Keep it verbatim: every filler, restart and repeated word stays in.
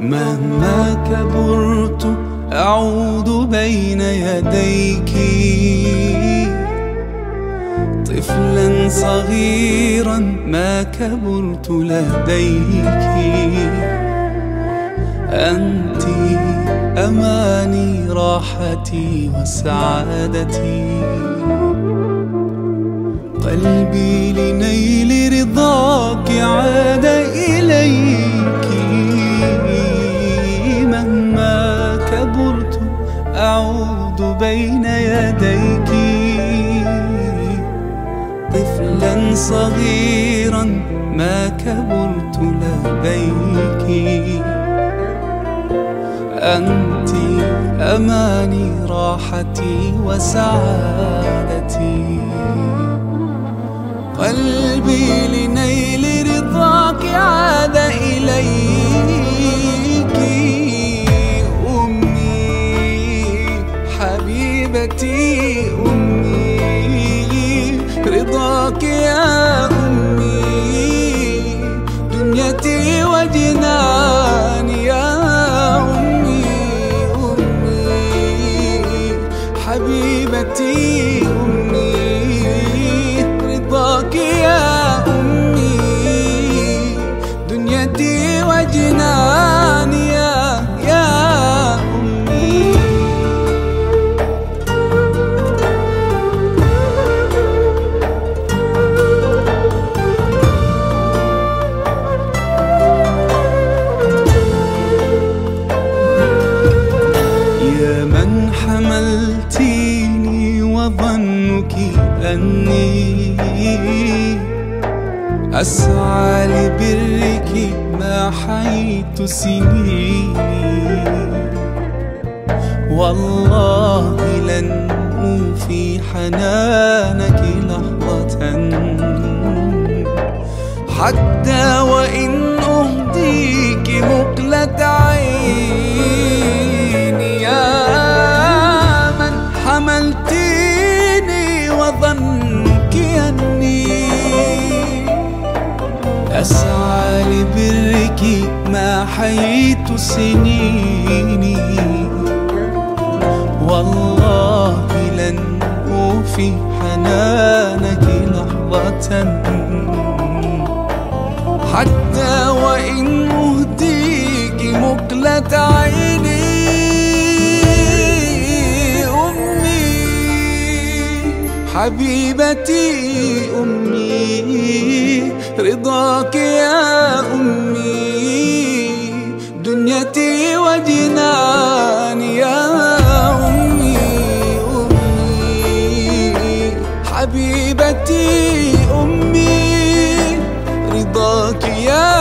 مهما كبرت أعود بين يديك طفلا صغيرا ما كبرت لديك. أنت أماني راحتي وسعادتي، قلبي لنيل رضاك عاد إليك. مهما كبرت أعود بين يديك طفلا صغيرا ما كبرت لديك. أنت أماني راحتي وسعادتي، قلبي لنيل رضاك عاد إليك. أمي حبيبتي أمي، رضاك يا أمي دنيتي وجناني يا أمي. أمي حبيبتي أمي، رضاك يا أمي دنيتي وجناني يا يا أمي. يا من حملتيني وظنك أني أسعى لبرك ما حييت سنيني، والله لن أوفي حنانك لحظة حتى وإن أهديك مقلة عيني. يا من حملتيني وظنك أني أسعى لبرك ما حييت سنيني، والله لن أوفي حنانك لحظة حتى وإن أهديك مقلة عيني. أمي حبيبتي أمي، رضاك يا أمي دنيتي وجناني يا أمي. أمي حبيبتي أمي، رضاك يا